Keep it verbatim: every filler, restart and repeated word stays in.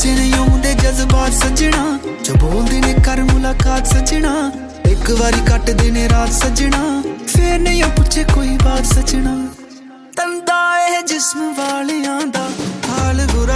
गुस्से नहीं आउंदे जज्बात सजना, जो बोलदे ने कर मुलाकात सजना, एक बारी कट देने रात सजना, फिर नहीं पूछे कोई बात सजना। तंदा है जिस्म वालियां दा हाल बुरा